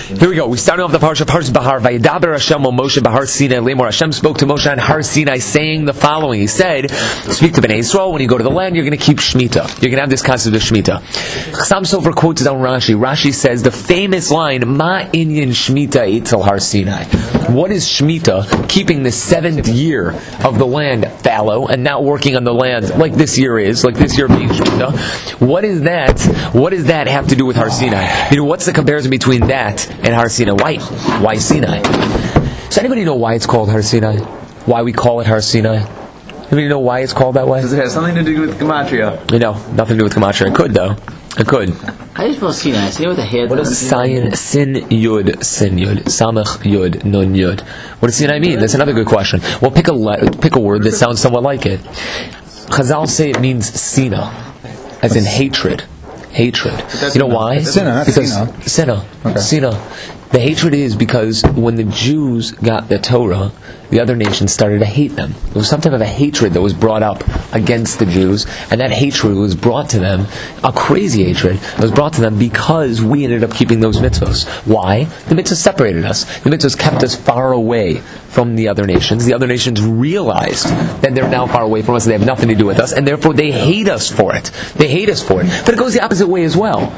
Here we go. We started off the parsha Bahar. Vayedaber Hashem al Moshe Bahar Sinai Lemor. Hashem spoke to Moshe on Har Sinai, saying the following. He said, "Speak to Bnei Yisrael. When you go to the land, you're going to keep Shemitah. You're going to have this concept of Shemitah." Chassam Sofer quotes his own Rashi. Rashi says the famous line, "Ma inyan Shemitah etzel Har Sinai." What is Shemitah? Keeping the 7th year of the land fallow and not working on the land like this year is, like this year being Shemitah. What is that? What does that have to do with Har Sinai? What's the comparison between that and Har Sinai? Why Sinai? Does anybody know why it's called Har Sinai? Why we call it Har Sinai? Anybody know why it's called that way? Because it has something to do with Gematria. Nothing to do with Gematria. It could, though. It could. How do you spell Sinai? Sinai with a head. What does sin yud, samach yud, nun yud? What does Sinai mean? That's another good question. Well, pick a word that sounds somewhat like it. Chazal say it means sina, as in hatred. Hatred. You know why? Sinna, because Sinna. Okay. Sinna. The hatred is because when the Jews got the Torah, the other nations started to hate them. There was some type of a hatred that was brought up against the Jews, and that hatred was brought to them, a crazy hatred, was brought to them because we ended up keeping those mitzvahs. Why? The mitzvahs separated us. The mitzvahs kept us far away from the other nations. The other nations realized that they're now far away from us, and they have nothing to do with us, and therefore they hate us for it. They hate us for it. But it goes the opposite way as well.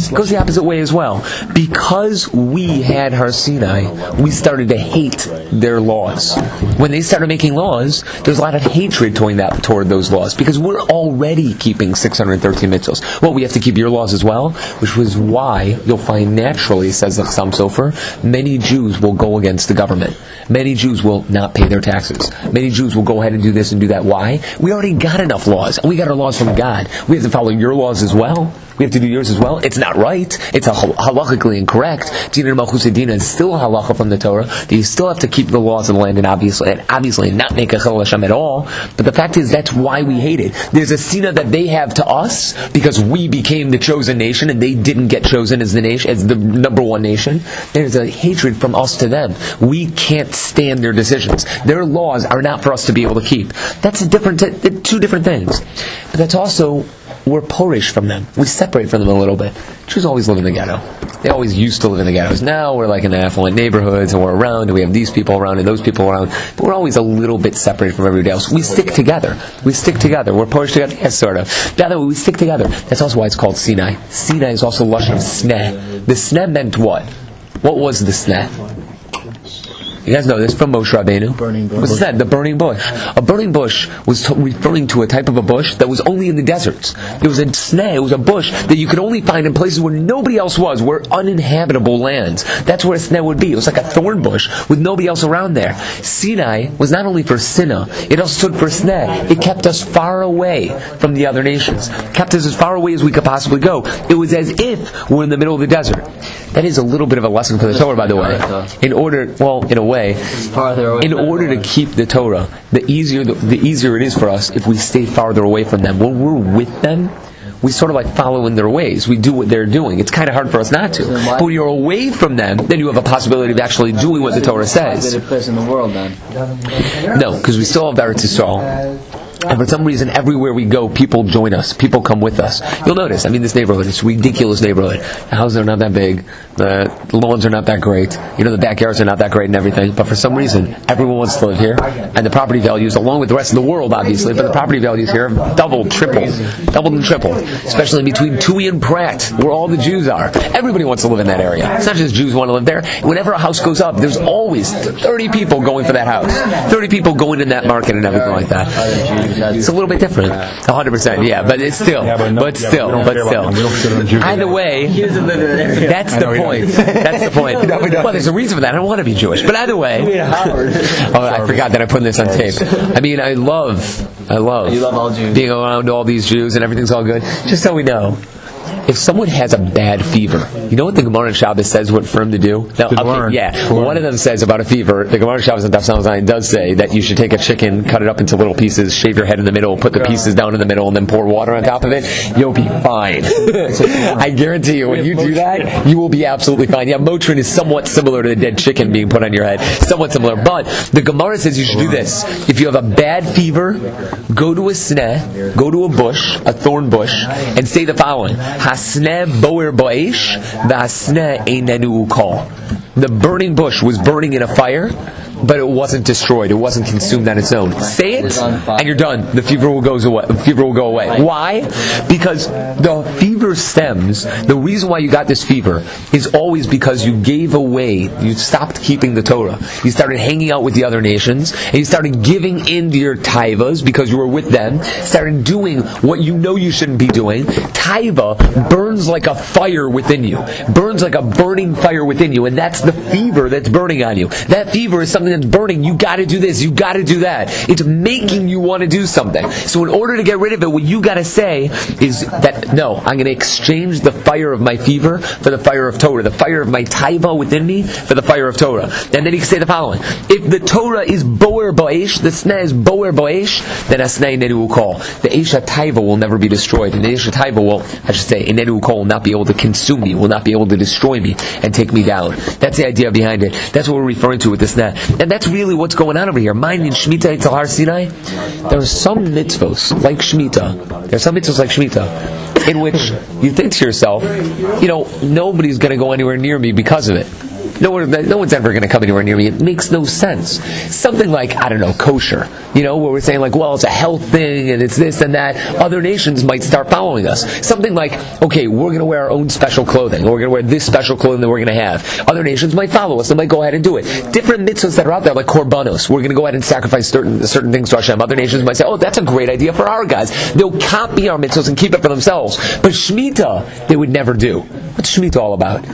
Because we had Har Sinai, we started to hate their laws. When they started making laws, there's a lot of hatred toward those laws, because we're already keeping 613 mitzvahs. Well, we have to keep your laws as well, which was why you'll find naturally, says the Chassam Sofer, many Jews will go against the government. Many Jews will not pay their taxes. Many Jews will go ahead and do this and do that. Why? We already got enough laws. We got our laws from God. We have to follow your laws as well. We have to do yours as well. It's not right. It's halachically incorrect. Dina Malchus Dina is still a halacha from the Torah. That you still have to keep the laws of the land and obviously not make a chilul Hashem at all. But the fact is, that's why we hate it. There's a sinah that they have to us because we became the chosen nation and they didn't get chosen as the nation, as the number one nation. There's a hatred from us to them. We can't stand their decisions. Their laws are not for us to be able to keep. That's two different things. But that's also, we're Polish from them. We separate from them a little bit. Jews always live in the ghetto. They always used to live in the ghettos. Now we're like in the affluent neighborhoods, and we're around, and we have these people around and those people around. But we're always a little bit separated from everybody else. We stick together. We're Polish together. Yes, sort of. By the way, we stick together. That's also why it's called Sinai. Sinai is also lashon of sneh. The sneh meant what? What was the sneh? You guys know this from Moshe Rabbeinu. Burning bush. What's that? The burning bush. A burning bush was referring to a type of a bush that was only in the deserts. It was a sneh. It was a bush that you could only find in places where nobody else was, where uninhabitable lands. That's where a sneh would be. It was like a thorn bush with nobody else around there. Sinai was not only for sinah, it also stood for sneh. It kept us far away from the other nations. Kept us as far away as we could possibly go. It was as if we're in the middle of the desert. That is a little bit of a lesson for the Torah, by the way. In a way, in order to keep the Torah, the easier it is for us if we stay farther away from them. When we're with them, we sort of like follow in their ways. We do what they're doing. It's kind of hard for us not to. But when you're away from them, then you have a possibility of actually doing what the Torah says. Better place in the world, then. No, because we still have Eretz Yisrael. And for some reason, everywhere we go, people join us. People come with us. You'll notice, this neighborhood, it's a ridiculous neighborhood. The houses are not that big. The lawns are not that great. The backyards are not that great and everything. But for some reason, everyone wants to live here. And the property values, along with the rest of the world, obviously, but the property values here have doubled and tripled. Especially between Tui and Pratt, where all the Jews are. Everybody wants to live in that area. It's not just Jews want to live there. Whenever a house goes up, there's always 30 people going for that house. 30 people going in that market and everything like that. It's a little bit different. 100%, yeah, but it's still. Either way, that's the point. That's the point. Well, there's a reason for that. I don't want to be Jewish. But either way, I forgot that I put this on tape. I love being around all these Jews and everything's all good. Just so we know, if someone has a bad fever, you know what the Gemara in Shabbos says what for him to do? One of them says about a fever, the Gemara in Shabbos and Daf Samzayin does say that you should take a chicken, cut it up into little pieces, shave your head in the middle, put the pieces down in the middle, and then pour water on top of it. You'll be fine. I guarantee you, when you do that, you will be absolutely fine. Yeah, Motrin is somewhat similar to the dead chicken being put on your head. Somewhat similar. But the Gemara says you should do this. If you have a bad fever, go to a sneh, go to a bush, a thorn bush, and say the following. Hasneh boer boish, v'hasneh einenu ukol. The burning bush was burning in a fire, but it wasn't destroyed. It wasn't consumed on its own. Say it, and you're done. The fever will go away. Why? Because the fever stems. The reason why you got this fever is always because you gave away. You stopped keeping the Torah. You started hanging out with the other nations, and you started giving in to your taivas because you were with them. Started doing what you know you shouldn't be doing. Taiva burns like a fire within you. Burns like a burning fire within you, and that's the fever that's burning on you. That fever is something that's burning. You got to do this. You got to do that. It's making you want to do something. So in order to get rid of it, what you got to say is that, no, I'm going to exchange the fire of my fever for the fire of Torah. The fire of my taiva within me for the fire of Torah. And then you can say the following. If the Torah is boer ba'esh, the sneh is boer ba'esh, then a sneh inedu will call. The esha taiva will never be destroyed. And the esha taiva will, I should say, inedu will call, will not be able to consume me, will not be able to destroy me and take me down. That's the idea behind it. That's what we're referring to with this sneh. And that's really what's going on over here. Mind in Shemitah Eitzel Har Sinai, there are some mitzvos like Shemitah. In which you think to yourself, nobody's going to go anywhere near me because of it. No one's ever going to come anywhere near me. It makes no sense. Something like, kosher. Where we're saying it's a health thing and it's this and that. Other nations might start following us. Something like, okay, we're going to wear our own special clothing. Or we're going to wear this special clothing that we're going to have. Other nations might follow us. They might go ahead and do it. Different mitzvahs that are out there, like korbanos. We're going to go ahead and sacrifice certain things to Hashem. Other nations might say, oh, that's a great idea for our guys. They'll copy our mitzvahs and keep it for themselves. But Shemitah, they would never do. What's Shemitah all about?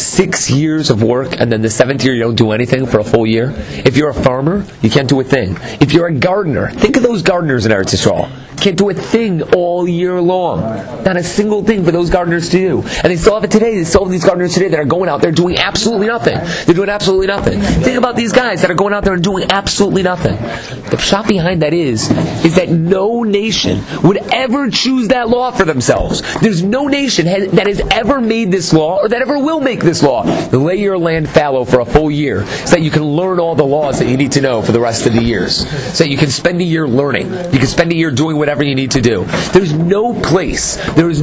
6 years of work, and then the 7th year you don't do anything for a full year. If you're a farmer, you can't do a thing. If you're a gardener, think of those gardeners in Eretz Yisrael. Can't do a thing all year long. Not a single thing for those gardeners to do. And they still have it today. They still have these gardeners today that are going out there doing absolutely nothing. They're doing absolutely nothing. Think about these guys that are going out there and doing absolutely nothing. The pshat behind that is that no nation would ever choose that law for themselves. There's no nation that has ever made this law or that ever will make this law. Lay your land fallow for a full year so that you can learn all the laws that you need to know for the rest of the years. So that you can spend a year learning. You can spend a year doing whatever you need to do. There is no place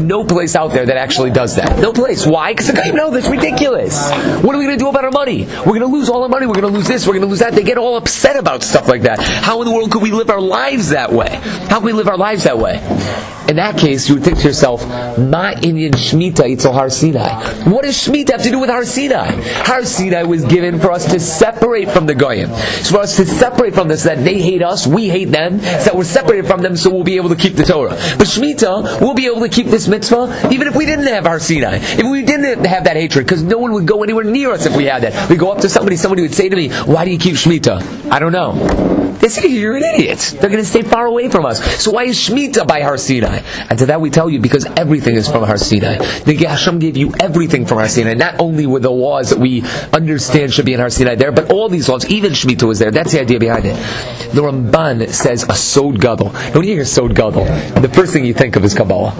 out there that actually does that. No place. Why? Because that's ridiculous. What are we going to do about our money? We're going to lose all our money. We're going to lose this. We're going to lose that. They get all upset about stuff like that. How in the world could we live our lives that way? How can we live our lives that way? In that case, you would think to yourself, Ma inyan Shemitah Eitzel Har Sinai. What does Shemitah have to do with Har Sinai? Har Sinai was given for us to separate from the Goyim. So for us to separate from this, that they hate us, we hate them, so that we're separated from them, so we'll be able to keep the Torah. But Shemitah, we'll be able to keep this mitzvah, even if we didn't have Har Sinai. If we didn't have that hatred, because no one would go anywhere near us if we had that. We go up to somebody would say to me, why do you keep Shemitah? I don't know. They say, you're an idiot. They're going to stay far away from us. So why is Shemitah by Har Sinai? And to that we tell you, because everything is from Har Sinai. The Hashem gave you everything from Har Sinai. Not only were the laws that we understand should be in Har Sinai there, but all these laws, even Shemitah was there. That's the idea behind it. The Ramban says a Sod Gadol. When you hear Sod Gadol, the first thing you think of is Kabbalah.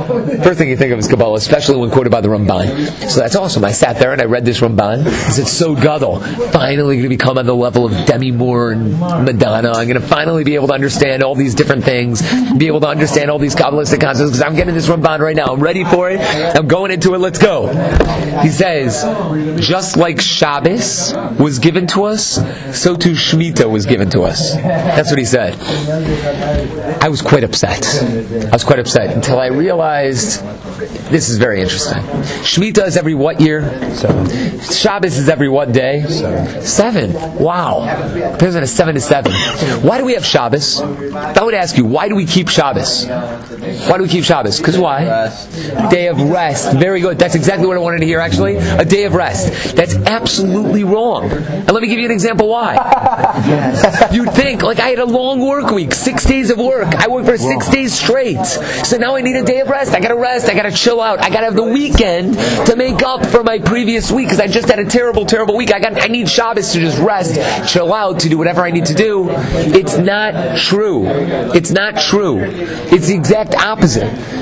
Especially when quoted by the Ramban. So that's awesome. I sat there and I read this Ramban. It said Sod Gadol. Finally going to become on the level of Demi Moore and Madonna. I'm going to finally be able to understand all these different things, be able to understand all these Kabbalistic concepts, because I'm getting this Ramban right now. I'm ready for it. I'm going into it. Let's go. He says, just like Shabbos was given to us, so too Shemitah was given to us. That's what he said. I was quite upset until I realized this is very interesting. Shemitah is every what year? 7. Shabbos is every what day? 7. Wow. There's a 7 to 7. Why do we have Shabbos? I would ask you, why do we keep Shabbos? Because why? Day of rest. Very good. That's exactly what I wanted to hear, actually. A day of rest. That's absolutely wrong. And let me give you an example why. You'd think, I had a long work week, 6 days of work. I worked for 6 days straight. So now I need a day of rest. I gotta rest. I gotta chill out. I gotta have the weekend to make up for my previous week, because I just had a terrible, terrible week. I need Shabbos to just rest, chill out, to do whatever I need to do. It's not true. It's the exact opposite.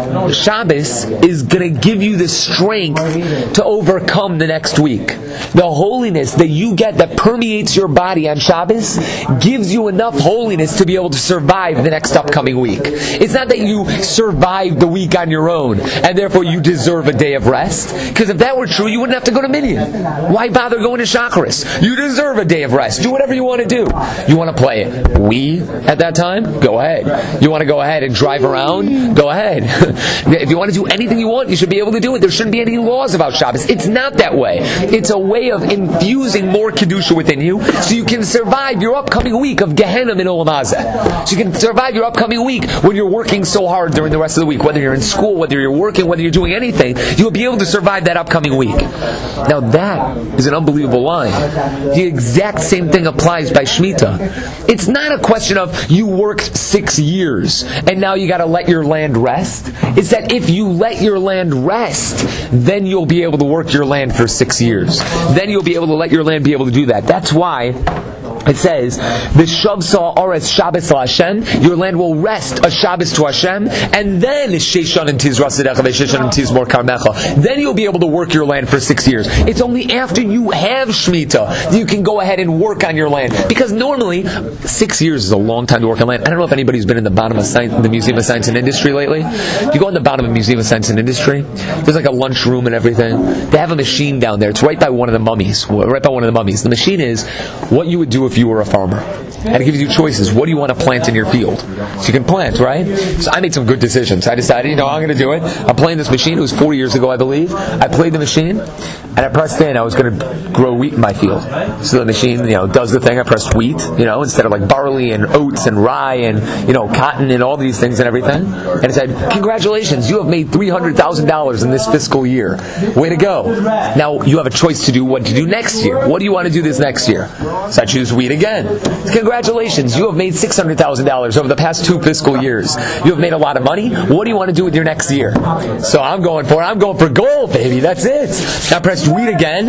Shabbos is going to give you the strength to overcome the next week. The holiness that you get that permeates your body on Shabbos gives you enough holiness to be able to survive the next upcoming week. It's not that you survived the week on your own and therefore you deserve a day of rest. Because if that were true, you wouldn't have to go to Minyan. Why bother going to Shacharis? You deserve a day of rest. Do whatever you want to do. You want to play Wii at that time? Go ahead. You want to go ahead and drive around? Go ahead. If you want to do anything you want, you should be able to do it. There shouldn't be any laws about Shabbos. It's not that way. It's a way of infusing more Kedusha within you so you can survive your upcoming week of Gehenna in Olam Hazeh. So you can survive your upcoming week when you're working so hard during the rest of the week. Whether you're in school, whether you're working, whether you're doing anything, you'll be able to survive that upcoming week. Now that is an unbelievable line. The exact same thing applies by Shemitah. It's not a question of you worked 6 years and now you got to let your land rest. It's that if you let your land rest, then you'll be able to work your land for 6 years. Then you'll be able to let your land be able to do that. That's why it says, "V'shavsa Aretz Shabbos LaHashem." Your land will rest a Shabbos to Hashem, and then Sheishanim Tizrasedecha v'Sheishanim Tizmor Karmecha. Then you'll be able to work your land for 6 years. It's only after you have Shemitah you can go ahead and work on your land. Because normally 6 years is a long time to work on land. I don't know if anybody's been in the bottom of the Museum of Science and Industry lately. You go in the bottom of the Museum of Science and Industry. There's like a lunchroom and everything. They have a machine down there. It's right by one of the mummies. The machine is what you would do if you were a farmer. And it gives you choices. What do you want to plant in your field? So you can plant, right? So I made some good decisions. I decided, I'm going to do it. I'm playing this machine. It was 4 years ago, I believe. I played the machine, and I pressed in. I was going to grow wheat in my field. So the machine, does the thing. I pressed wheat, instead of like barley and oats and rye and, cotton and all these things and everything. And it said, congratulations, you have made $300,000 in this fiscal year. Way to go. Now, you have a choice to do what to do next year. What do you want to do this next year? So I choose wheat again. Congratulations, you have made $600,000 over the past 2 fiscal years. You have made a lot of money. What do you want to do with your next year? So I'm going for gold, baby. That's it. I pressed wheat again,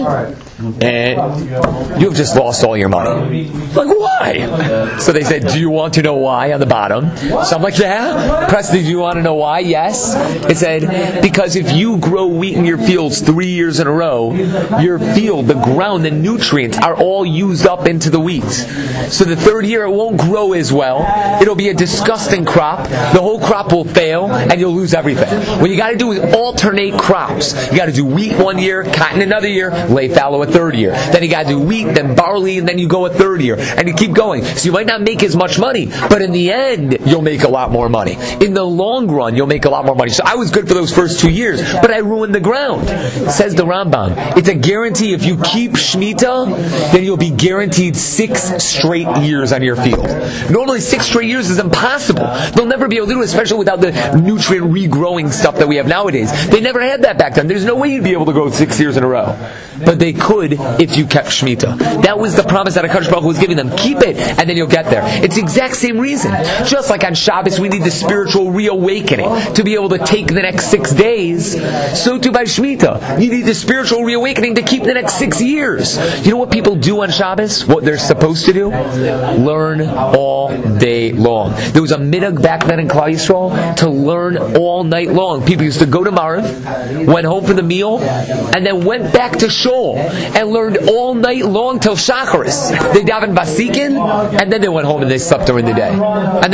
and you have just lost all your money. Like, why? So they said, do you want to know why on the bottom? So I'm like, yeah. Press, do you want to know why? Yes. It said, because if you grow wheat in your fields 3 years in a row, your field, the ground, the nutrients are all used up into the wheat. So the 3rd year it won't grow as well. It'll be a disgusting crop. The whole crop will fail and you'll lose everything. What you got to do is alternate crops. You got to do wheat 1 year, cotton another year, lay fallow a 3rd year. Then you got to do wheat, then barley, and then you go a 3rd year. And you keep going. So you might not make as much money, but in the end, you'll make a lot more money. In the long run, you'll make a lot more money. So I was good for those first 2 years, but I ruined the ground. Says the Rambam. It's a guarantee. If you keep Shemitah, then you'll be guaranteed 6 straight years on your field. Normally 6 straight years is impossible. They'll never be able to do it, especially without the nutrient regrowing stuff that we have nowadays. They never had that back then. There's no way you'd be able to go 6 years in a row. But they could if you kept Shemitah. That was the promise that HaKadosh Baruch Hu was giving them. Keep it, and then you'll get there. It's the exact same reason. Just like on Shabbos, we need the spiritual reawakening to be able to take the next 6 days. So too by Shemitah. You need the spiritual reawakening to keep the next 6 years. You know what people do on Shabbos? What they're supposed to do? Learn all day long. There was a midag back then in Klal Yisrael to learn all night long. People used to go to Mariv, went home for the meal, and then went back to Shul and learned all night long till Shacharis. They davened Basikin, and then they went home and they slept during the day.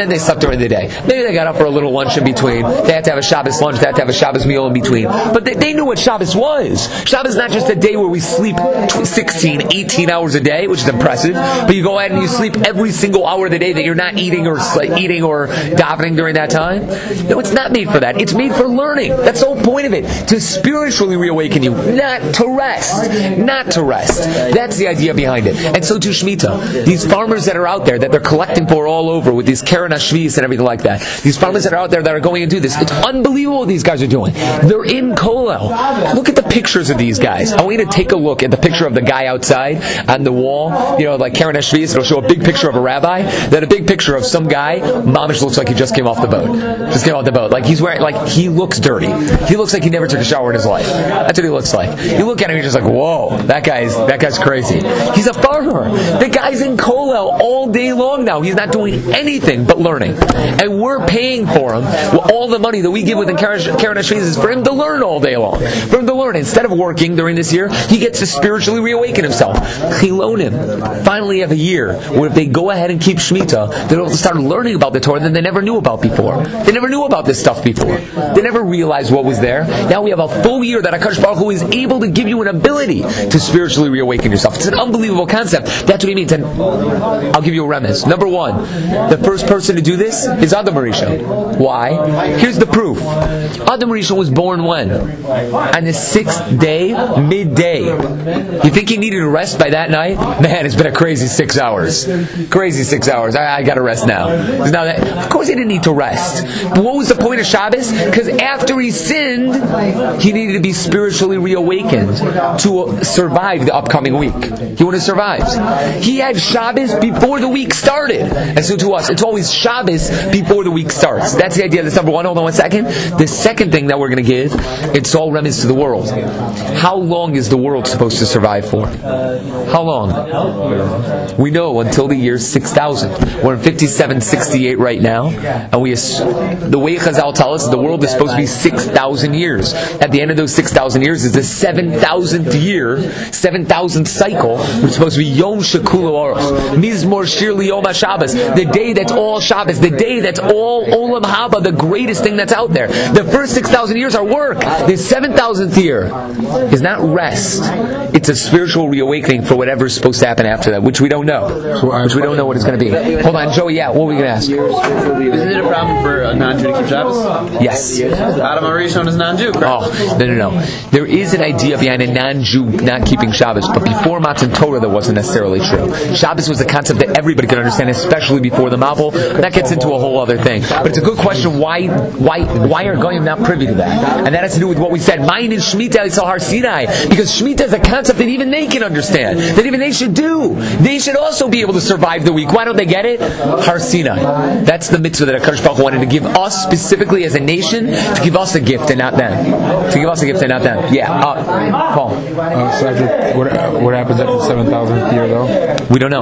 Maybe they got up for a little lunch in between. They had to have a Shabbos lunch, they had to have a Shabbos meal in between. But they knew what Shabbos was. Shabbos is not just a day where we sleep 16, 18 hours a day, which is impressive, but you go ahead and you sleep every single hour of the day that you're not eating or davening during that time. No, it's not made for that. It's made for learning. That's the whole point of it. To spiritually reawaken you, not to rest. That's the idea behind it. And so to Shemitah. These farmers that are out there that they're collecting for all over with these Keren HaShvius and everything like that. These farmers that are out there that are going to do this. It's unbelievable what these guys are doing. They're in Kollel. Look at the pictures of these guys. I want you to take a look at the picture of the guy outside on the wall. Like Keren HaShvius, it'll show a big picture of a rabbi, then a big picture of some guy. Mamish looks like he just came off the boat. Like he's wearing, like he looks dirty. He looks like he never took a shower in his life. That's what he looks like. You look at him, you're just like, whoa, that guy's crazy. He's a farmer. The guy's in Kollel all day long now. He's not doing anything but learning. And we're paying for him. Well, all the money that we give within Karen HaShvius is for him to learn all day long. For him to learn. Instead of working during this year, he gets to spiritually reawaken himself. Chilonim finally have a year where if they go ahead and keep Shemitah, they'll start learning about the Torah that they never knew about before. They never knew about this stuff before. They never realized what was there. Now we have a full year that HaKadosh Baruch Hu is able to give you an ability to spiritually reawaken yourself. It's an unbelievable concept. That's what he means. And I'll give you a remez. Number one, the first person to do this is Adam Rishon. Why? Here's the proof. Adam Rishon was born when? On the 6th day, midday. You think he needed a rest by that night? Man, it's been a crazy 6 hours. Crazy 6 hours. I got to rest now. Of course he didn't need to rest. But what was the point of Shabbos? Because after he sinned, he needed to be spiritually reawakened to survive the upcoming week. He would have survived. He had Shabbos before the week started. And so to us, it's always Shabbos before the week starts. That's the idea. That's number one. Hold on 1 second. The second thing that we're going to give, it's all remnants to the world. How long is the world supposed to survive for? How long? We know until the year 6000. We're in 5768 right now. And the way Chazal tell us, the world is supposed to be 6,000 years. At the end of those 6,000 years is the 7,000th year, 7,000th cycle, which is supposed to be Yom Shekula Aruch. Mizmor Shir Liyom HaShabbos. The day that's all Shabbos. The day that's all Olam Haba, the greatest thing that's out there. The first 6,000 years are work. The 7,000th year is not rest. It's a spiritual reawakening for whatever's supposed to happen after that, which we don't know. Which we don't know what it's going to be. Hold on, Joey, yeah, what were we going to ask? Isn't it a problem for a non-Jew to keep Shabbos? Yes. Adam HaRishon is non-Jew, correct? Oh, no. There is an idea behind a non-Jew not keeping Shabbos, but before Matan Torah that wasn't necessarily true. Shabbos was a concept that everybody could understand, especially before the Mabul. That gets into a whole other thing. But it's a good question, why are Goyim not privy to that? And that has to do with what we said, Mayin in Shemitah Yisrael Har Sinai, because Shemitah is a concept that even they can understand, that even they should do. They should also be able to survive the week. Why don't they get it? Har Sinai. That's the mitzvah that HaKadosh Baruch Hu wanted to give us specifically as a nation, to give us a gift and not them. To give us a gift and not them. Yeah. Paul. So what happens after the 7,000th year, though? We don't know.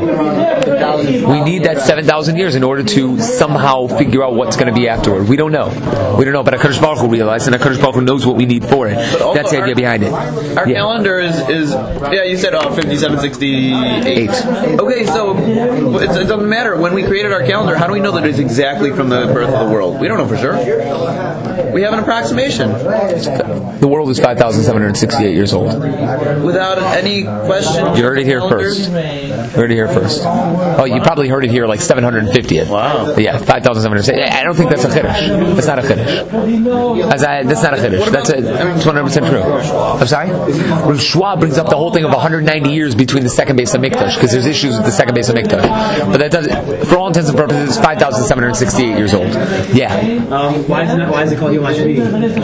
We need that 7,000 years in order to somehow figure out what's going to be afterward. We don't know. But HaKadosh Baruch Hu realized, and HaKadosh Baruch Hu knows what we need for it. That's the idea behind it. Our calendar is you said 5768. Okay, so it doesn't matter. When we created our calendar, how do we know that it's exactly from the birth of the world? We don't know for sure. We have an approximation. The world is 5,768 years old. Without any question. You heard it here first. Oh, you probably heard it here like 750th. Wow. Yeah, 5,768. I don't think that's a chiddush. That's not a chiddush. That's not a chiddush. That's 100% true. I'm sorry? Rav Shua brings up the whole thing of 190 years between the second base of Mikdash, because there's issues with the second base of Mikdash. But that doesn't, for all intents and purposes, it's 5,768 years old. Yeah. Why is it called Yom HaShvi'i?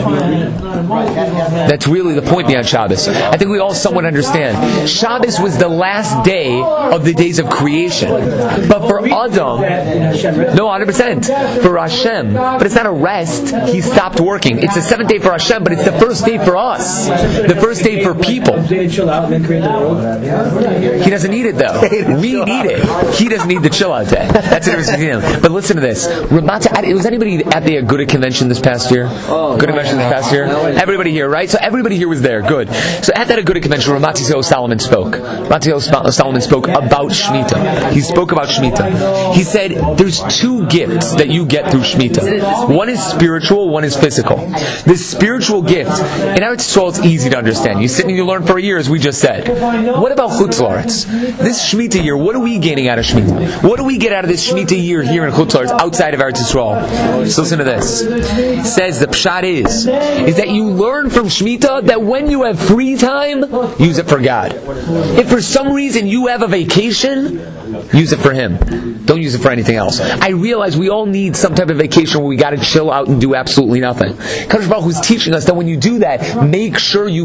That's really the point behind Shabbos. I think we all somewhat understand. Shabbos was the last day of the days of creation. But for Adam, no, 100%. For Hashem. But it's not a rest. He stopped working. It's the 7th day for Hashem, but it's the first day for us. The first day for people. They chill out and then create the world. He doesn't need it though. We need it. He doesn't need the chill out day. That's the difference between him. But listen to this. Was anybody at the Aguda convention this past year? Aguda convention this past year? Everybody here, right? So everybody here was there. Good. So at that Aguda convention, Ramatzi Solomon spoke. Ramatzi Solomon spoke about Shemitah. He spoke about Shemitah. He said there's two gifts that you get through Shemitah. One is spiritual, one is physical. The spiritual gift, in Eretz Yisrael, it's easy to understand. You sit and you learn for a year, as we just said. What about Chutz La'aretz? This Shemitah year, what are we gaining out of Shemitah? What do we get out of this Shemitah year here in Chutz La'aretz, outside of Eretz Yisrael? So listen to this. It says the pshat is that you learn from Shemitah that when you have free time, use it for God. If for some reason you have a vacation, use it for Him. Don't use it for anything else. I realize we all need some type of vacation where we got to chill out and do absolutely nothing. Kadosh Baruch Hu is teaching us that when you do that, make sure you give a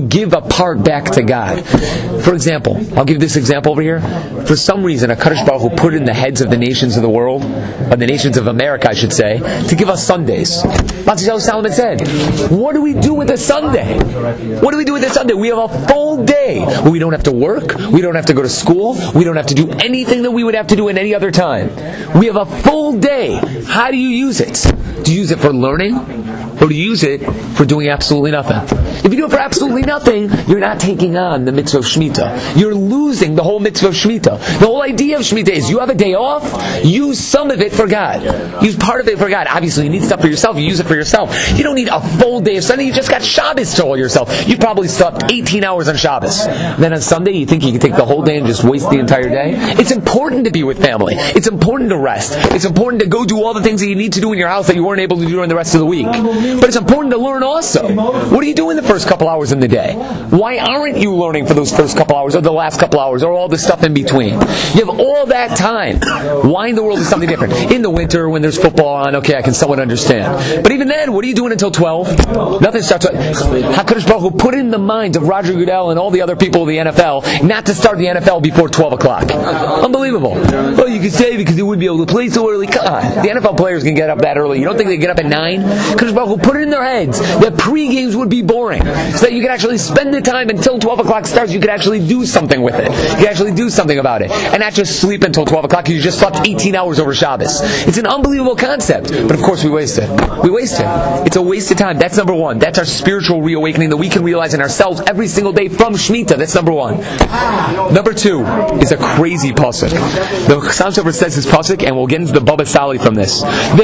part back to God. For example, I'll give this example over here. For some reason, HaKadosh Baruch Hu put in the heads of the nations of the world, or the nations of America, I should say, to give us Sundays. Matzah Solomon said, what do we do with a Sunday? What do we do with a Sunday? We have a full day where we don't have to work, we don't have to go to school, we don't have to do anything that we would have to do in any other time. We have a full day. How do you use it? Do you use it for learning? Or do you use it for doing absolutely nothing? If you do it for absolutely nothing, you're not taking on the mitzvah of Shemitah. You're losing the whole mitzvah of Shemitah. The whole idea of Shemitah is you have a day off, use some of it for God. Use part of it for God. Obviously, you need stuff for yourself, you use it for yourself. You don't need a full day of Sunday, you just got Shabbos to all yourself. You probably slept 18 hours on Shabbos. Then on Sunday, you think you can take the whole day and just waste the entire day? It's important to be with family. It's important to rest. It's important to go do all the things that you need to do in your house that you weren't able to do during the rest of the week. But it's important to learn also. What do you do in the first couple hours in the day? Why aren't you learning for those first couple hours or the last couple hours or all the stuff in between? You have all that time. Why in the world is something different? In the winter when there's football on, okay, I can somewhat understand. But even then, what are you doing until 12? Nothing starts. HaKadosh Baruch Hu put in the minds of Roger Goodell and all the other people of the NFL not to start the NFL before 12 o'clock. Unbelievable. Well, you could say because they wouldn't be able to play so early. Come on. The NFL players can get up that early. You don't think they get up at 9? HaKadosh Baruch Hu put it in their heads that pre-games would be boring, so that you could actually spend the time until 12 o'clock starts. You could actually do something with it. You could actually do something about it, and not just sleep until 12 o'clock because you just slept 18 hours over Shabbos. It's an unbelievable concept, but of course we waste it. We waste it. It's a waste of time. That's number one. That's our spiritual reawakening that we can realize in ourselves every single day from Shemitah. That's number one. Number two is a crazy pasuk. The Chassam Sofer says this pasuk, and we'll get into the Baba Sali from this.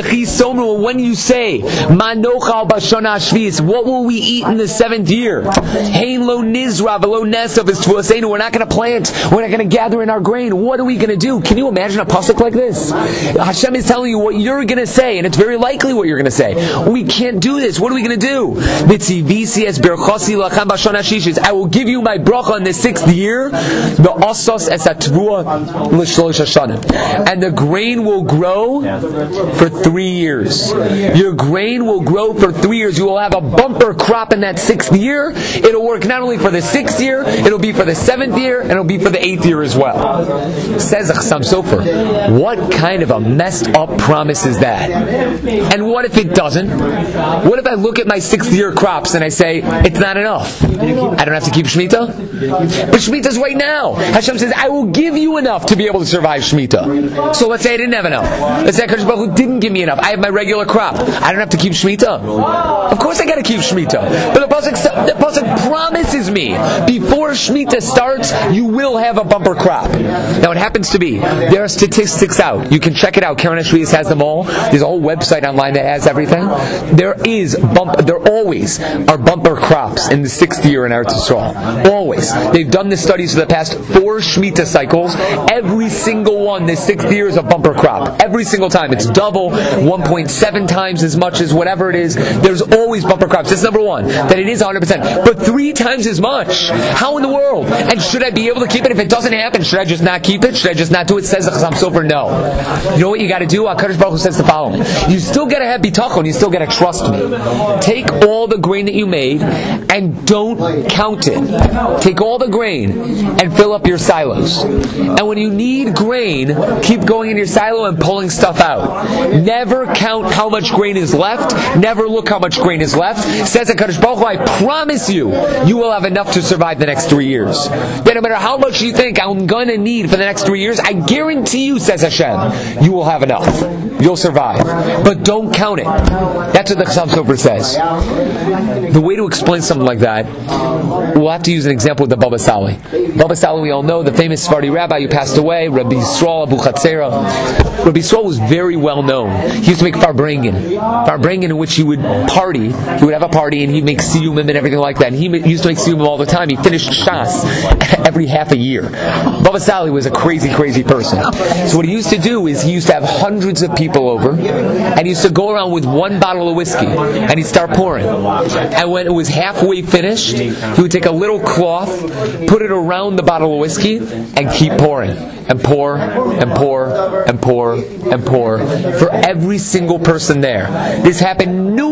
When you say Manochal Bashana Shvis, what will we eat in the 7th year? Hein lo nizra velo nesav is tfuaseinu. We're not going to plant. We're not going to gather in our grain. What are we going to do? Can you imagine a pasuk like this? Hashem is telling you what you're going to say, and it's very likely what you're going to say. We can't do this. What are we going to do? I will give you my bracha in the 6th year. The osos es atvua l'shlosh hashanim, and the grain will grow for 3 years. Your grain will grow for 3 years. You will have a bumper crop in that 6th year. It'll work not only for the 6th year, it'll be for the 7th year, and it'll be for the 8th year as well. Says Chassam Sofer, what kind of a messed up promise is that? And what if it doesn't? What if I look at my 6th year crops and I say, it's not enough? I don't have to keep Shemitah? But Shemitah's right now. Hashem says, I will give you enough to be able to survive Shemitah. So let's say I didn't have enough. Let's say HaKadosh Baruch Hu didn't give me enough. I have my regular crop. I don't have to keep Shemitah. Of course I got to keep Shemitah. But the pasuk promises me, before Shemitah starts, you will have a bumper crop. Now it happens to be, there are statistics out. You can check it out. Karen Ashrias has them all. There's a whole website online that has everything. There always are bumper crops in the 6th year in Eretz Yisrael. Always. They've done the studies for the past 4 Shemitah cycles. Every single one, the 6th year is a bumper crop. Every single time. It's double, 1.7 times as much as whatever it is. There's always bumper crops. That's number one. That it is 100%. But 3 times as much. How in the world? And should I be able to keep it? If it doesn't happen, should I just not keep it? Should I just not do it? Says the Chassam Sofer, no. You know what you got to do? HaKadosh Baruch Hu says the following. You still got to have bitachon. You still got to trust me. Take all the grain that you made and don't count it. Take all the grain and fill up your silos. And when you need grain, keep going in your silo and pulling stuff out. Never count how much grain is left. Never look how much grain is left. Says HaKadosh Baruch Hu, I promise you, you will have enough to survive the next 3 years. Then no matter how much you think I'm going to need for the next 3 years, I guarantee you, says Hashem, you will have enough. You'll survive. But don't count it. That's what the Chassam Sofer says. The way to explain something like that, we'll have to use an example with the Baba Sali. Baba Sali, we all know, the famous Sephardi rabbi who passed away, Rabbi Yisrael Abu Chatzera. Rabbi Yisrael was very well known. He used to make farbrengen in which he would party. He would have a party and he'd make siyumim and everything like that. And he used to make siyumim all the time. He finished Shas every half a year. Baba Sali was a crazy, crazy person. So what he used to do is he used to have hundreds of people over, and he used to go around with 1 bottle of whiskey, and he'd start pouring. And when it was halfway finished, he would take a little cloth, put it around the bottle of whiskey, and keep pouring. And pour, and pour, and pour, and pour, for every single person there. This happened numerous times.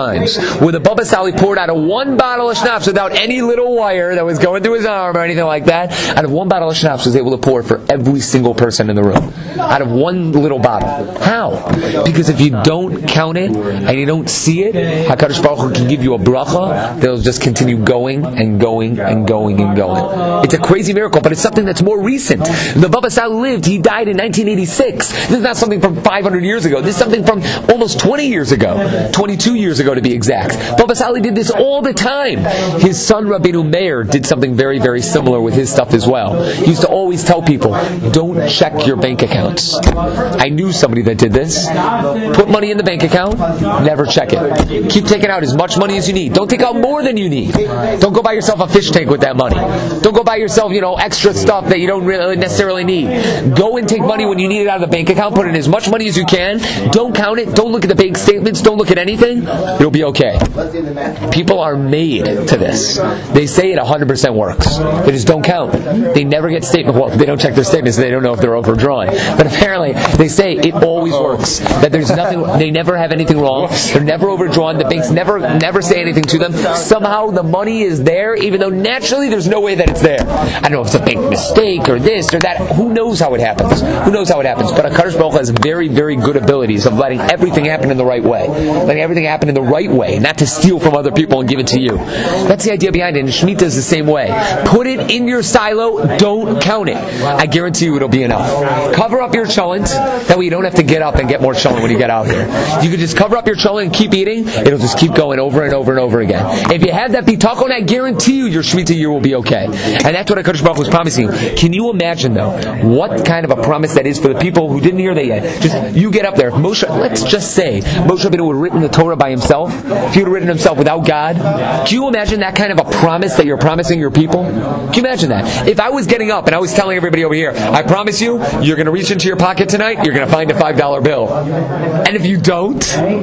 times where the Baba Sali poured out of one bottle of schnapps without any little wire that was going through his arm or anything like that. Out of one bottle of schnapps was able to pour for every single person in the room. Out of one little bottle. How? Because if you don't count it and you don't see it, HaKadosh Baruch Hu can give you a bracha that'll just continue going and going and going and going. It's a crazy miracle, but it's something that's more recent. The Baba Sali lived, he died in 1986. This is not something from 500 years ago. This is something from almost 20 years ago. 22 years ago to be exact. Baba Sali did this all the time. His son Rabbeinu Meir did something very, very similar with his stuff as well. He used to always tell people, don't check your bank accounts. I knew somebody that did this. Put money in the bank account, never check it. Keep taking out as much money as you need. Don't take out more than you need. Don't go buy yourself a fish tank with that money. Don't go buy yourself, extra stuff that you don't really necessarily need. Go and take money when you need it out of the bank account, put in as much money as you can. Don't count it. Don't look at the bank statements. Don't look at anything. It'll be okay. People are made to this. They say it 100% works. They just don't count. They never get statement. Well, they don't check their statements. So they don't know if they're overdrawn. But apparently, they say it always works. That there's nothing. They never have anything wrong. They're never overdrawn. The banks never say anything to them. Somehow the money is there, even though naturally there's no way that it's there. I don't know if it's a bank mistake or this or that. Who knows how it happens? Who knows how it happens? But HaKadosh Baruch Hu has very, very good abilities of letting everything happen in the right way. Letting everything happen in the right way, not to steal from other people and give it to you. That's the idea behind it. And Shemitah is the same way. Put it in your silo, don't count it. I guarantee you it'll be enough. Cover up your cholent, that way you don't have to get up and get more cholent when you get out there. You can just cover up your cholent and keep eating, it'll just keep going over and over and over again. If you have that bitachon, I guarantee you your Shemitah year will be okay. And that's what HaKadosh Baruch Hu was promising you. Can you imagine though, what kind of a promise that is for the people who didn't hear that yet? Just, you get up there. If Moshe, let's just say, Moshe Rabbeinu would have written the Torah by himself, if he would have written himself without God, can you imagine that kind of a promise that you're promising your people? Can you imagine that? If I was getting up and I was telling everybody over here, I promise you, you're going to reach into your pocket tonight, you're going to find a $5 bill. And if you don't,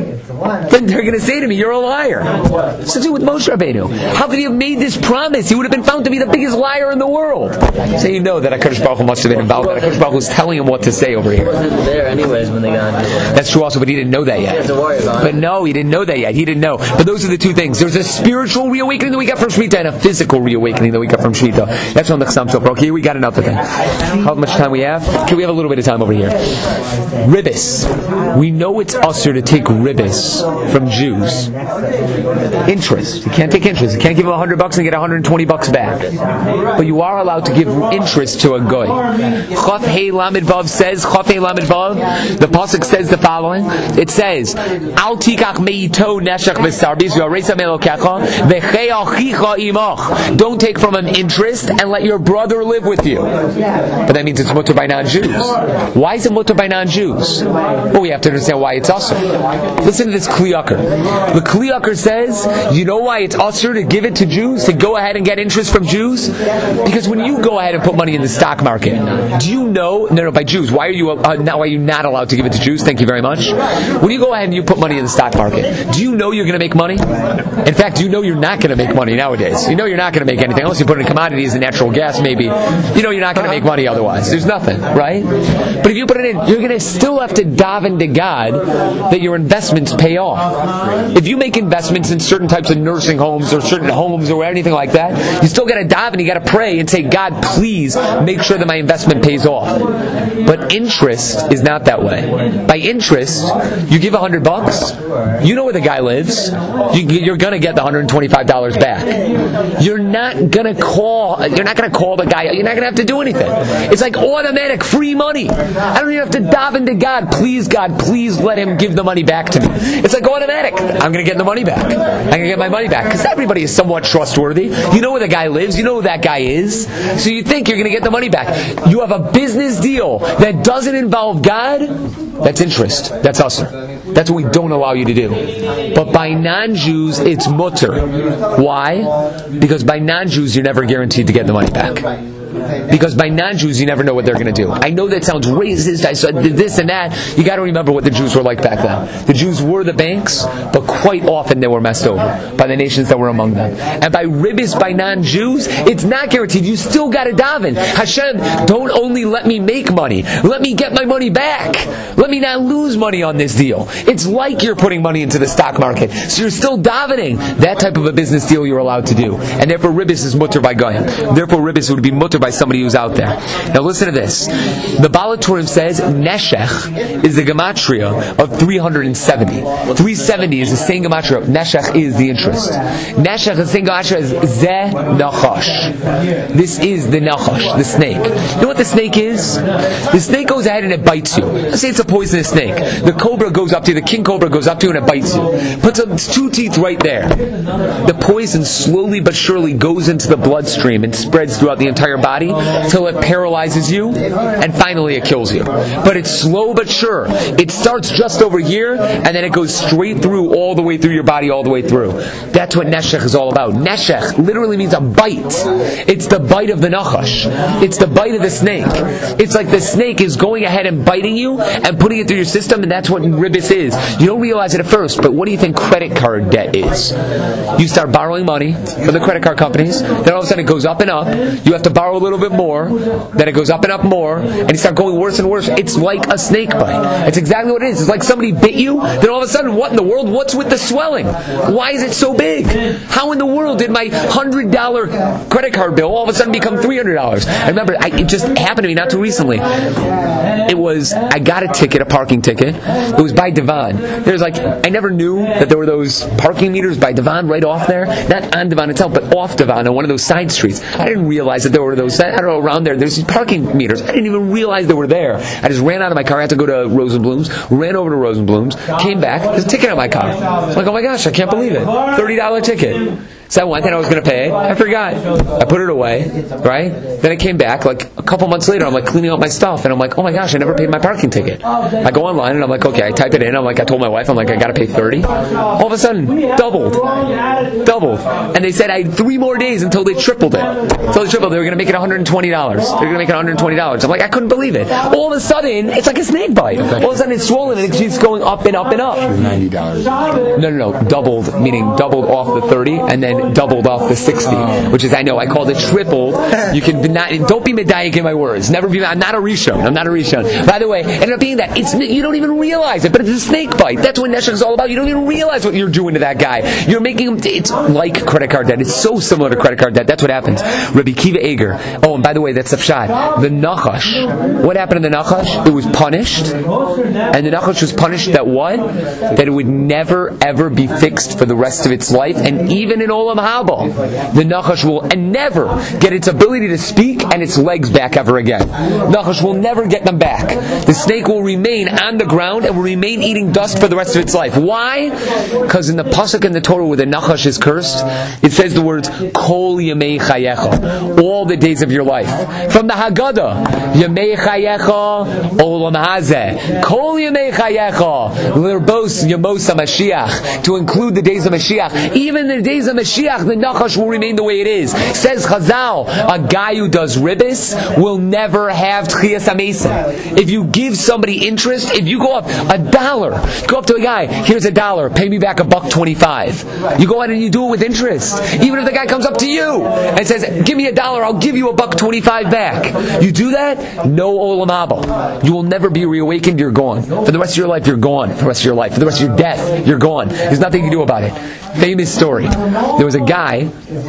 then they're going to say to me, you're a liar. What's to do with Moshe Rabbeinu? How could he have made this promise? He would have been found to be the biggest liar in the world. So you know that HaKadosh Baruch Hu must have been involved, that HaKadosh Baruch Hu was telling him what to say over here. He wasn't there anyways when they got here. That's true also, but he didn't know that yet. He had to worry about But no, he didn't know that yet. He didn't know. But those are the two things. There's a spiritual reawakening that we got from Shemitah and a physical reawakening that we got from Shemitah. That's on the Chassam Sofer. Okay, we got another thing. How much time we have? Okay, we have a little bit of time over here. Ribbis. We know it's usher to take ribbis from Jews. Interest. You can't take interest. You can't give them $100 and get $120 back. But you are allowed to give interest to a goy. Chaf Hei Lamed Vav says, Chaf Hei Lamed Vav, the pasuk says the following. It says, Al tikach meito neshach v'sarbis v'areisa melokecha v'chei achicha imach. Don't take from him interest and let your brother live with you. But that means it's mutter by non-Jews. Why is it mutter by non-Jews? Well, we have to understand why it's usher. Listen to this Kli Yakar. The Kli Yakar says, you know why it's usher to give it to Jews, to go ahead and get interest from Jews? Because when you go ahead and put money in the stock market, do you know, no, by Jews, why are you not allowed to give it to Jews? Thank you very much. When you go ahead and you put money in the stock market, do you know you're going to make money? In fact, do you know you're not going to make money nowadays? You know you're not going to make anything, unless you put it in commodities and natural gas maybe. You know you're not going to make money otherwise. There's nothing, right? But if you put it in, you're going to still have to daven to God that your investments pay off. If you make investments in certain types of nursing homes or certain homes or anything like that, you still got to daven, you got to pray and say, God, please make sure that my investment pays off. But interest is not that way. By interest, you give $100, you know where the guy lives, you're going to get the $125 back. You're not going to call the guy, you're not going to have to do anything. It's like automatic, free money. I don't even have to daven to God, please let him give the money back to me. It's like automatic. I'm going to get the money back. I'm going to get my money back. Because everybody is somewhat trustworthy. You know where the guy lives, you know who that guy is. So you think you're going to get the money back. You have a business deal that doesn't involve God, that's interest. That's usher. That's what we don't allow you to do. But by non-Jews, it's mutter. Why? Because by non-Jews, you're never guaranteed to get the money back. Because by non-Jews, you never know what they're going to do. I know that sounds racist, I said this and that. You got to remember what the Jews were like back then. The Jews were the banks, but quite often they were messed over by the nations that were among them. And by ribbis, by non-Jews, it's not guaranteed. You still got to daven. Hashem, don't only let me make money. Let me get my money back. Let me not lose money on this deal. It's like you're putting money into the stock market. So you're still davening. That type of a business deal you're allowed to do. And therefore ribbis is mutter by goyim. Therefore ribbis would be mutter by somebody who's out there. Now listen to this. The Baal HaTurim says Neshech is the gematria of 370. 370 is the same gematria. Neshech is the interest. Neshech, the same gematria is Zeh Nachash. This is the Nachash, the snake. You know what the snake is? The snake goes ahead and it bites you. Let's say it's a poisonous snake. The cobra goes up to you, the king cobra goes up to you and it bites you. Puts its 2 teeth right there. The poison slowly but surely goes into the bloodstream and spreads throughout the entire body till it paralyzes you and finally it kills you. But it's slow but sure. It starts just over here and then it goes straight through, all the way through your body, all the way through. That's what Neshech is all about. Neshech literally means a bite. It's the bite of the Nachash. It's the bite of the snake. It's like the snake is going ahead and biting you and putting it through your system, and that's what ribbis is. You don't realize it at first, but what do you think credit card debt is? You start borrowing money from the credit card companies, then all of a sudden it goes up and up. You have to borrow a little bit more, then it goes up and up more, and you start going worse and worse. It's like a snake bite. It's exactly what it is. It's like somebody bit you, then all of a sudden, what in the world? What's with the swelling? Why is it so big? How in the world did my $100 credit card bill all of a sudden become $300? I remember, it just happened to me not too recently. I got a ticket, a parking ticket. It was by Devon. There's I never knew that there were those parking meters by Devon right off there. Not on Devon itself, but off Devon on one of those side streets. I didn't realize that there were those, I don't know, around there. There's these parking meters. I didn't even realize they were there. I just ran out of my car. I had to go to Rosenblum's, ran over to Rosenblum's, came back, there's a ticket on my car. I'm like, oh my gosh, I can't believe it. $30 ticket. So I went and I was going to pay it. I forgot. I put it away, right? Then I came back, a couple months later, I'm cleaning out my stuff, and I'm like, oh my gosh, I never paid my parking ticket. I go online, and I'm like, okay, I type it in, I told my wife, I got to pay $30. All of a sudden, doubled. And they said I had 3 more days until they tripled it. So they tripled, they were going to make it $120. They were going to make it $120. I'm like, I couldn't believe it. All of a sudden, it's like a snake bite. All of a sudden, it's swollen, and it keeps going up and up and up. $90. No. Doubled, meaning doubled off the 30, and then doubled off the 60, which is, I know, I called it tripled. You can don't be medayik in my words. Never be. I'm not a rishon. By the way, ended up being that. You don't even realize it, but it's a snake bite. That's what Neshech is all about. You don't even realize what you're doing to that guy. You're making him. It's like credit card debt. It's so similar to credit card debt. That's what happens. Rabbi Kiva Eger. Oh, and by the way, that's Pshat. The Nachash. What happened to the Nachash? It was punished, and the Nachash was punished that what? That it would never ever be fixed for the rest of its life, and even in Olam Haba, the Nachash will never get its ability to speak and its legs back ever again. Nachash will never get them back. The snake will remain on the ground and will remain eating dust for the rest of its life. Why? Because in the pasuk in the Torah where the Nachash is cursed, it says the words Kol Yamei Chayecha, all the days of your life. From the Haggadah, Yamei Chayecha Olam Hazeh, Kol Yamei Chayecha Lirbos Yamos HaMashiach, to include the days of Mashiach. Even the days of Mashiach, the Nachash will remain the way it is. Says Chazal, a guy who does ribbis will never have Tchias HaMesim. If you give somebody interest, if you go up $1, go up to a guy, here's $1, pay me back $1.25. You go out and you do it with interest. Even if the guy comes up to you and says, give me $1, I'll give you $1.25 back. You do that, no Olam Haba. You will never be reawakened, you're gone. For the rest of your life, you're gone. For the rest of your life. For the rest of your death, you're gone. There's nothing you can do about it. Famous story. There was a guy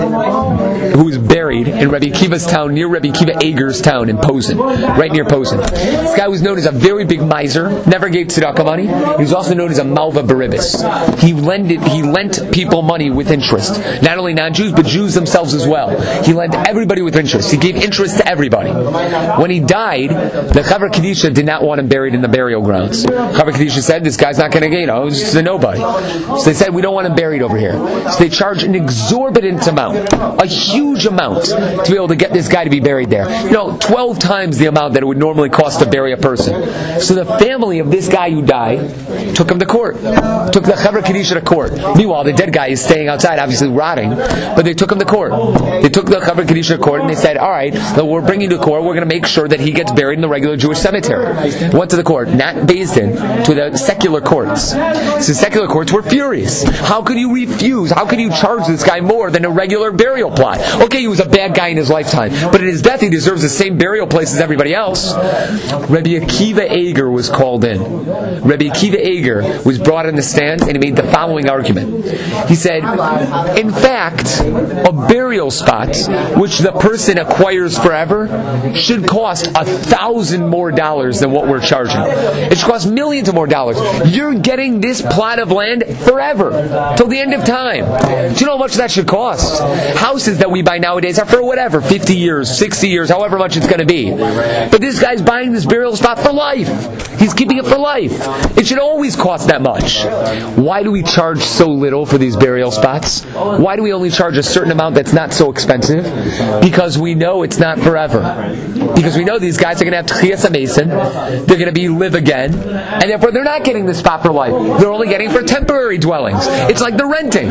who was buried in Rabbi Akiva's town, near Rabbi Akiva Eger's town in Posen, right near Posen. This guy was known as a very big miser, never gave tzedakah money. He was also known as a malva beribis. He lent people money with interest. Not only non-Jews, but Jews themselves as well. He lent everybody with interest. He gave interest to everybody. When he died, the Chaver Kedisha did not want him buried in the burial grounds. Chaver Kedisha said, this guy's not going to get, he's just a nobody. So they said, we don't want him buried over here. So they charged an exorbitant amount, a huge amount, to be able to get this guy to be buried there. 12 times the amount that it would normally cost to bury a person. So the family of this guy who died took him to court, took the Chevra Kedisha to court. Meanwhile, the dead guy is staying outside, obviously rotting, but they took him to court. They took the Chevra Kedisha to court and they said, all right, so we're bringing you to court, we're going to make sure that he gets buried in the regular Jewish cemetery. Went to the court, not Beis Din, to the secular courts. So secular courts were furious. How could you refuse? How could you charge this guy more than a regular burial plot? Okay, he was a bad guy in his lifetime, but in his death he deserves the same burial place as everybody else. Rabbi Akiva Eger was called in. Rabbi Akiva Eger was brought in the stand and he made the following argument. He said, in fact, a burial spot which the person acquires forever should cost $1,000 more than what we're charging. It should cost millions of more dollars. You're getting this plot of land forever, till the end of time. Do you know how much that should cost? Houses that we buy nowadays are for whatever, 50 years, 60 years, however much it's going to be. But this guy's buying this burial spot for life. He's keeping it for life. It should always cost that much. Why do we charge so little for these burial spots? Why do we only charge a certain amount that's not so expensive? Because we know it's not forever. Because we know these guys are going to have Tchias HaMesim, they're going to live again, and therefore they're not getting the spot for life. They're only getting for temporary dwellings. It's like the renting.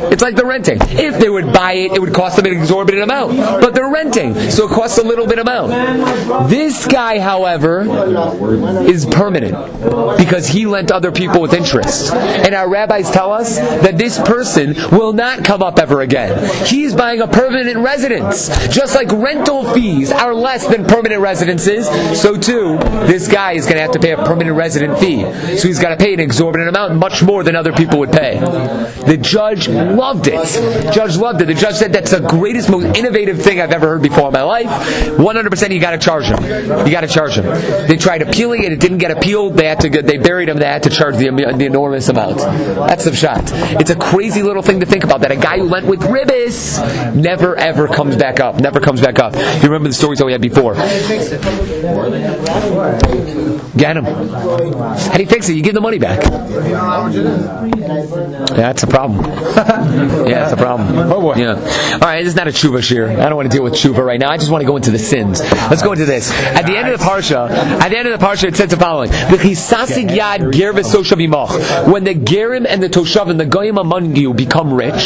If they would buy it, it would cost them an exorbitant amount. But they're renting, so it costs a little bit amount. This guy, however, is permanent because he lent other people with interest. And our rabbis tell us that this person will not come up ever again. He's buying a permanent residence. Just like rental fees are less than permanent residences, so too, this guy is going to have to pay a permanent resident fee. So he's got to pay an exorbitant amount, much more than other people would pay. The judge loved it. The judge said that's the greatest, most innovative thing I've ever heard before in my life. 100% you got to charge him. They tried appealing it, it didn't get appealed. They buried him. They had to charge the enormous amount. That's the shot. It's a crazy little thing to think about, that a guy who lent with ribbis never ever comes back up. You remember the stories that we had before. Get him. How do you fix it? You give the money back. That's a problem. That's a problem. Oh boy. Yeah. All right, this is not a tshuva shir. I don't want to deal with tshuva right now. I just want to go into the sins. Let's go into this. At the end of the parsha, it says the following: when the gerim and the toshavim, the goyim among you, become rich,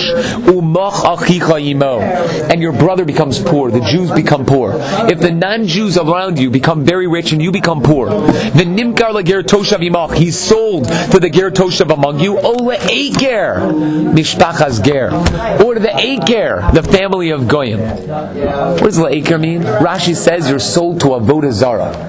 and your brother becomes poor, the Jews become poor. If the non-Jews around you become very rich and you become poor, the nimkar lager toshav imach, he's sold to the ger toshav among you, ole eiker mishpachas ger, or to the eiker, the family of goyim. What does the eiker mean? Rashi says you're sold to avodah zarah.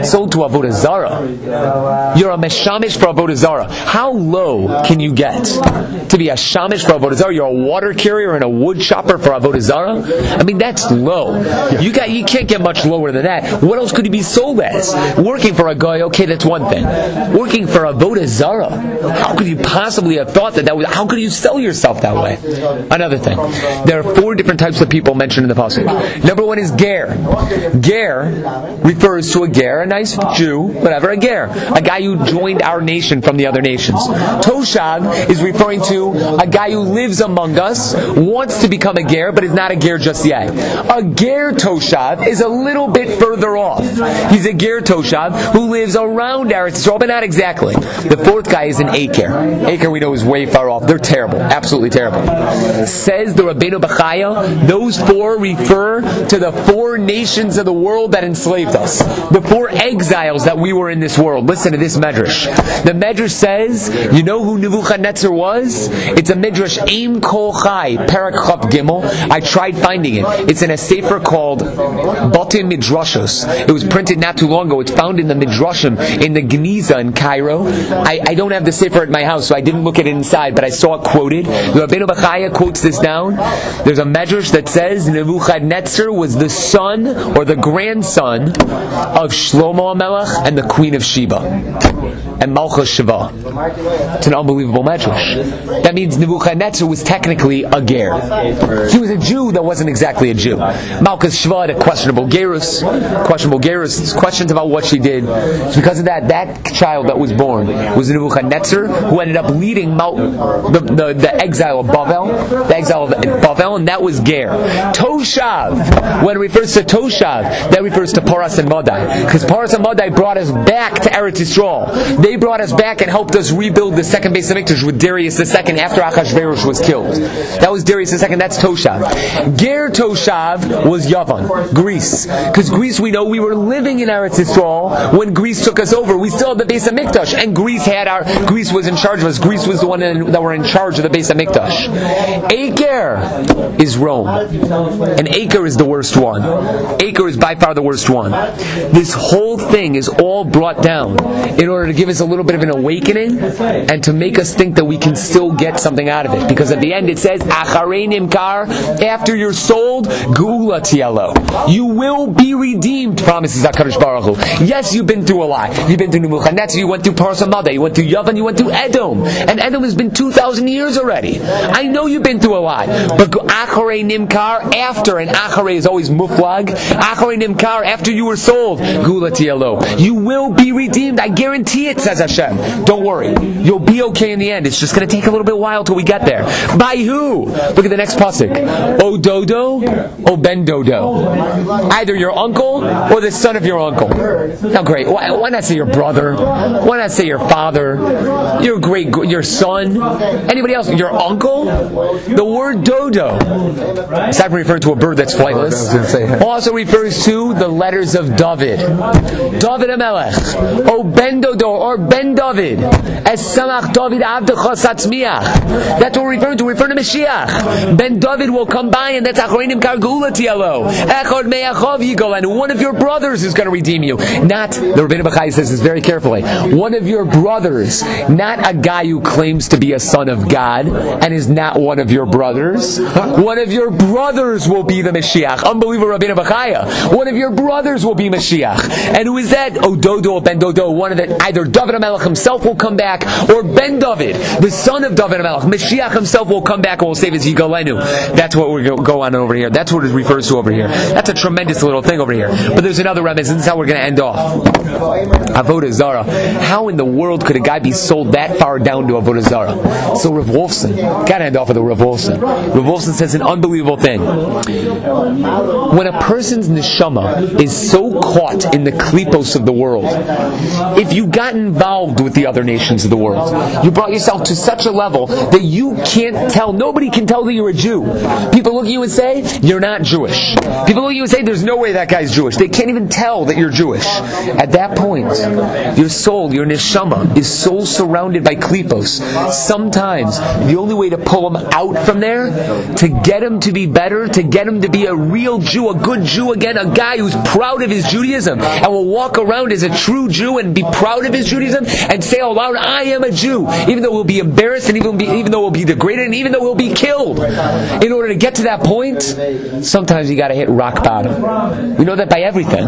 You're a meshamish for avodah zarah. How low can you get to be a shamish for avodah zarah? You're a water carrier and a wood chopper for avodah zarah. I mean, that's low. You can't get much lower than that. What else could you be sold as? Working for a guy, okay, that's one thing. Working for avodah zarah, how could you possibly have thought that was? How could you sell yourself that way? Another thing. There are 4 different types of people mentioned in the pasuk. Number 1 is ger. Ger refers to a ger, a nice Jew, whatever, a ger, a guy who joined our nation from the other nations. Toshav is referring to a guy who lives among us, wants to become a ger, but is not a ger just yet. A ger Toshav is a little bit further off. He's a ger Toshav who lives around Eretz Yisrael, but not exactly. The 4th guy is an Aker. Aker we know is way far off. They're terrible, absolutely terrible. Says the Rabbeinu Bechaya, those 4 refer to the 4 nations of the world that enslaved us. The 4 exiles that we were in this world. Listen to this medrash. The medrash says, you know who Nebuchadnezzar was? It's a midrash, Aim Kol Chai, Parak Chav Gimel. I tried finding it. It's in a sefer called Batim Midrashos. It was printed not too long ago. It's found in the Midrashim in the Geniza in Cairo. I don't have the sefer at my house, so I didn't look at it inside, but I saw it quoted. The Rabbeinu Bechaya quotes this down. There's a medrash that says Nebuchadnezzar was the son or the grandson of Shlomo HaMelech and the Queen of Sheba. and Malchus Sheva. It's an unbelievable medrash. That means Nebuchadnezzar was technically a ger. He was a Jew that wasn't exactly a Jew. Malchus Sheva had a questionable gerus. Questions about what she did. So because of that child that was born was Nebuchadnezzar, who ended up leading the exile of Bavel, and that was ger. Toshav, when it refers to Toshav, that refers to Paras and Madai, because Paras and Madai brought us back to Eretz Yisrael. They brought us back and helped us rebuild the second Beis Hamikdash with Darius II after Achashverosh was killed. That was Darius II. That's Toshav. Ger Toshav was Yavan, Greece, because Greece, we know, we were living in Eretz Yisrael when Greece took us over. We still had the Beis Hamikdash, and Greece was in charge of us. Greece was the one that were in charge of the Beis Hamikdash. Acre is Rome, and Acre is the worst one. Acre is by far the worst one. This whole thing is all brought down in order to give us a little bit of an awakening and to make us think that we can still get something out of it. Because at the end it says, Acharei Nimkar, after you're sold, Geula Tielo. You will be redeemed, promises HaKadosh Baruch Hu. Yes, you've been through a lot. You've been through Nebuchadnezzar, you went through Paras Hamada, you went through Yavan, you went through Edom. And Edom has been 2,000 years already. I know you've been through a lot. But Acharei Nimkar, after, and Acharei is always muflag, Acharei Nimkar, after you were sold, Geula Tielo. You will be redeemed. I guarantee it, says Hashem. Don't worry. You'll be okay in the end. It's just going to take a little bit while till we get there. By who? Look at the next pasuk. O Dodo, O Ben Dodo. Either your uncle or the son of your uncle. Now great. Why not say your brother? Why not say your father? Your son? Anybody else? Your uncle? The word Dodo, aside from referring to a bird that's flightless, also refers to the letters of David. David HaMelech. O Ben Dodo, or Ben David. Es Samach David Avdecha Satzmiach. That's what we're referring to. We're referring to Mashiach. Ben David will come by, and that's Acharei Nimkar Geula Tielo. Echad Me'achav Yigol, and one of your brothers is going to redeem you. Not, the Rabbeinu Bachai says this very carefully, one of your brothers, not a guy who claims to be a son of God and is not one of your brothers. One of your brothers will be the Mashiach. Unbelievable Rabbeinu Bachai. One of your brothers will be Mashiach. And who is that? O Dodo or Ben Dodo. One of the, either David HaMelech himself will come back, or Ben David, the son of David HaMelech. Mashiach himself will come back and will save his Yigolenu. That's what we're going to go on over here. That's what it refers to over here. That's a tremendous little thing over here. But there's another remez, and this is how we're going to end off. Avodah Zarah. How in the world could a guy be sold that far down to Avodah Zarah? So Rav Wolfson, got to end off with a Rav Wolfson. Rav Wolfson says an unbelievable thing. When a person's neshama is so caught in the klipos of the world, if you got involved with the other nations of the world, you brought yourself to such a level that you can't tell, nobody can tell that you're a Jew. People look at you and say, you're not Jewish. People look at you and say, there's no way that guy's Jewish. They can't even tell that you're Jewish. At that point, your soul, your neshama, is so surrounded by klipos. Sometimes, the only way to pull him out from there, to get him to be better, to get him to be a real Jew, a good Jew again, a guy who's proud of his Judaism, and will walk around as a true Jew and be proud of his Judaism, and say out loud, I am a Jew, even though we'll be embarrassed, and even though we'll be degraded, and even though we'll be killed. In order to get to that point, sometimes you got to hit rock bottom. We know that by everything.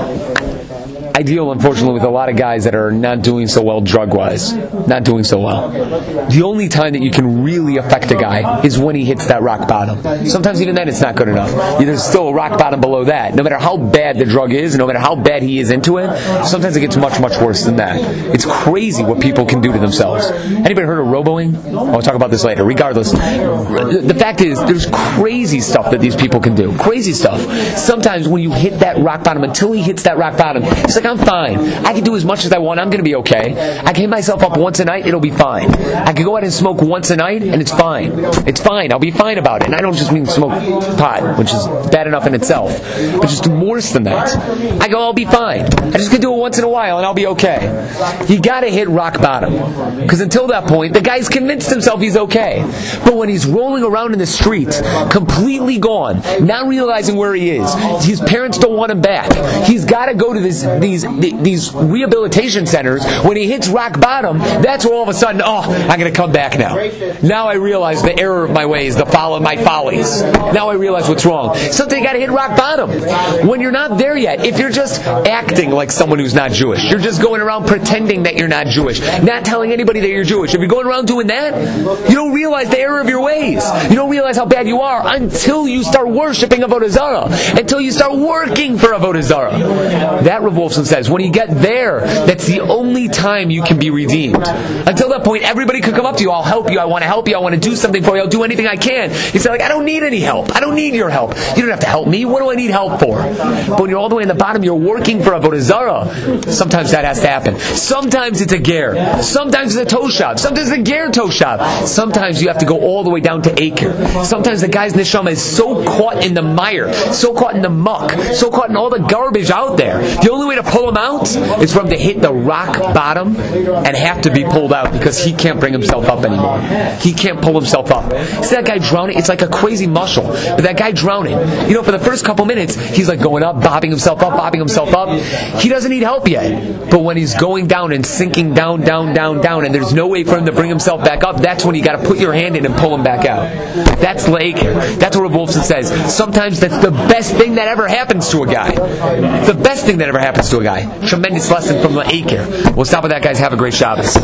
I deal, unfortunately, with a lot of guys that are not doing so well drug-wise. Not doing so well. The only time that you can really affect a guy is when he hits that rock bottom. Sometimes even then it's not good enough. There's still a rock bottom below that. No matter how bad the drug is, no matter how bad he is into it, sometimes it gets much, much worse than that. It's crazy what people can do to themselves. Anybody heard of roboing? I'll talk about this later. Regardless, the fact is, there's crazy stuff that these people can do. Crazy stuff. Sometimes when you hit that rock bottom, until he hits that rock bottom, it's like, I'm fine. I can do as much as I want. I'm going to be okay. I can hit myself up once a night. It'll be fine. I can go out and smoke once a night, and it's fine. It's fine. I'll be fine about it. And I don't just mean smoke pot, which is bad enough in itself, but just worse than that. I go, I'll be fine. I just can do it once in a while, and I'll be okay. You got to hit rock bottom, because until that point, the guy's convinced himself he's okay. But when he's rolling around in the street, completely gone, not realizing where he is, his parents don't want him back. He's got to go to these these rehabilitation centers, when he hits rock bottom, that's where all of a sudden, I'm going to come back now. Now I realize the error of my ways, the follow of my follies. Now I realize what's wrong. Sometimes you got to hit rock bottom. When you're not there yet, if you're just acting like someone who's not Jewish, you're just going around pretending that you're not Jewish, not telling anybody that you're Jewish. If you're going around doing that, you don't realize the error of your ways. You don't realize how bad you are until you start worshiping Avodah Zarah, until you start working for Avodah Zarah. That, Rav Wolfson says, when you get there, that's the only time you can be redeemed. Until that point, everybody could come up to you. I'll help you. I want to help you. I want to do something for you. I'll do anything I can. You say, I don't need any help. I don't need your help. You don't have to help me. What do I need help for? But when you're all the way in the bottom, you're working for Avodah Zarah. Sometimes that has to happen. Sometimes it's a ger. Sometimes it's a toshav. Sometimes it's a ger toshav. Sometimes you have to go all the way down to Aker. Sometimes the guy's neshama is so caught in the mire, so caught in the muck, so caught in all the garbage out there. The only way to pull him out is for him to hit the rock bottom and have to be pulled out because he can't bring himself up anymore. He can't pull himself up. See that guy drowning? It's like a crazy muscle. But that guy drowning, for the first couple minutes, he's like going up, bobbing himself up. He doesn't need help yet. But when he's going down and sinking down, and there's no way for him to bring himself back up, that's when you got to put your hand in and pull him back out. That's Laker. That's what Rav Wolfson says. Sometimes that's the best thing that ever happens to a guy. The best thing that ever happens to a guy. Tremendous lesson from Laker. We'll stop with that, guys. Have a great Shabbos.